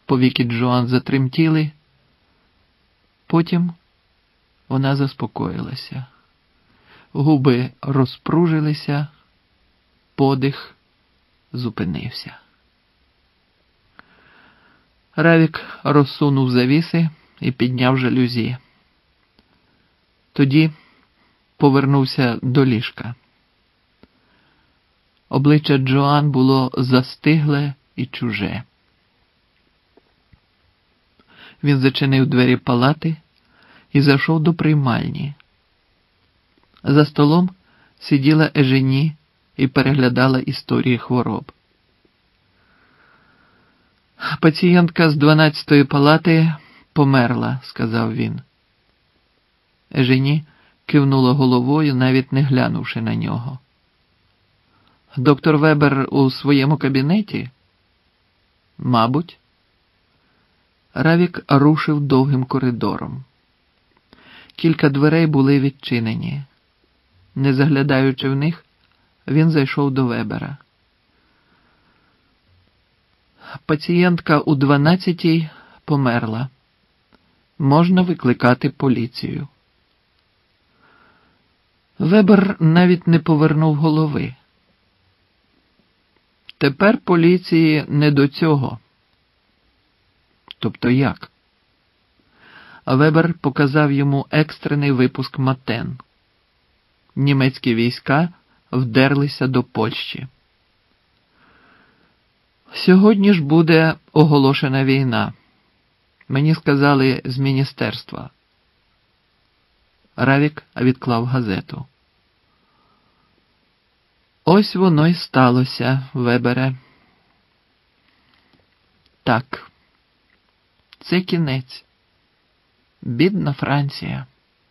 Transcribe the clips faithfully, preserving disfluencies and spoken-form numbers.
Повіки Джоан затремтіли. Потім вона заспокоїлася. Губи розпружилися, подих зупинився. Равік розсунув завіси і підняв жалюзі. Тоді повернувся до ліжка. Обличчя Джоан було застигле і чуже. Він зачинив двері палати і зайшов до приймальні. За столом сиділа Ежені і переглядала історії хвороб. «Пацієнтка з дванадцятої палати померла», – сказав він. Ежені кивнула головою, навіть не глянувши на нього. «Доктор Вебер у своєму кабінеті?» «Мабуть». Равік рушив довгим коридором. Кілька дверей були відчинені. Не заглядаючи в них, він зайшов до Вебера. «Пацієнтка у дванадцятій померла. Можна викликати поліцію». Вебер навіть не повернув голови. «Тепер поліції не до цього». «Тобто як?» Вебер показав йому екстрений випуск Матен. Німецькі війська вдерлися до Польщі. «Сьогодні ж буде оголошена війна. Мені сказали з міністерства». Равік відклав газету. «Ось воно й сталося, Вебере. Так, це кінець. Бідна Франція».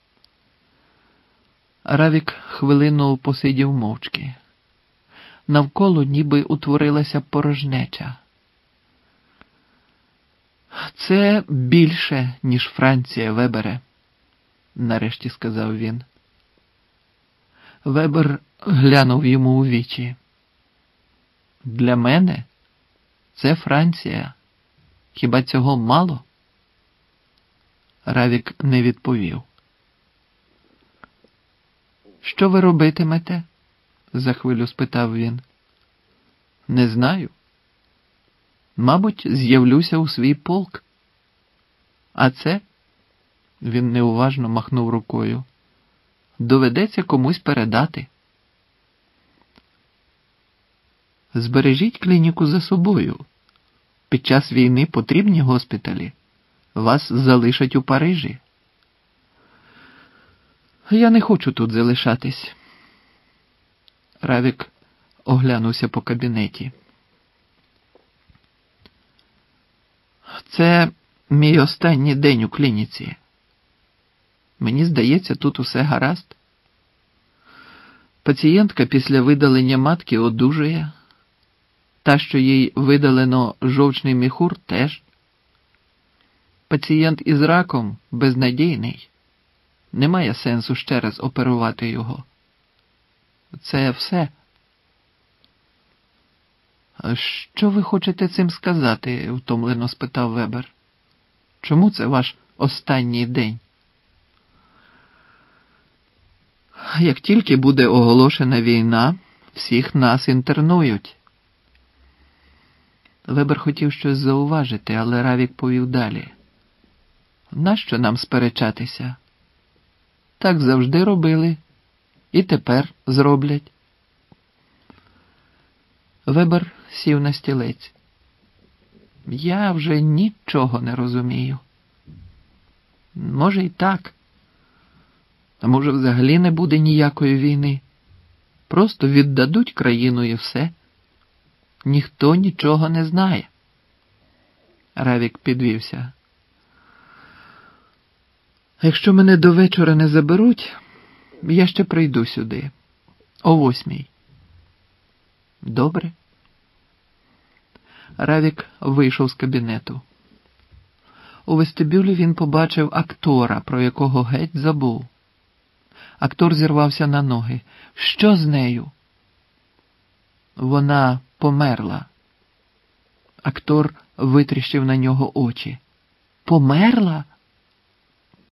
Равік хвилину посидів мовчки. Навколо ніби утворилася порожнеча. «Це більше, ніж Франція, Вебере», – нарешті сказав він. Вебер глянув йому у вічі. «Для мене це Франція. Хіба цього мало?» Равік не відповів. «Що ви робитимете?» – за хвилю спитав він. «Не знаю. Мабуть, з'явлюся у свій полк. А це?» – він неуважно махнув рукою. «Доведеться комусь передати». «Збережіть клініку за собою. Під час війни потрібні госпіталі. Вас залишать у Парижі». «Я не хочу тут залишатись». Равік оглянувся по кабінеті. «Це мій останній день у клініці. Мені здається, тут усе гаразд. Пацієнтка після видалення матки одужує. Та, що їй видалено жовчний міхур, теж. Пацієнт із раком безнадійний. Немає сенсу ще раз оперувати його. Це все». «Що ви хочете цим сказати?» – втомлено спитав Вебер. «Чому це ваш останній день?» «Як тільки буде оголошена війна, всіх нас інтернують». Вебер хотів щось зауважити, але Равік повів далі. «Нащо нам сперечатися? Так завжди робили. І тепер зроблять». Вебер сів на стілець. «Я вже нічого не розумію. Може й так. А може взагалі не буде ніякої війни. Просто віддадуть країну і все. Ніхто нічого не знає». Равік підвівся. «Якщо мене до вечора не заберуть, я ще прийду сюди. О восьмій». «Добре». Равік вийшов з кабінету. У вестибюлі він побачив актора, про якого геть забув. Актор зірвався на ноги. «Що з нею?» «Вона померла». Актор витріщив на нього очі. Померла?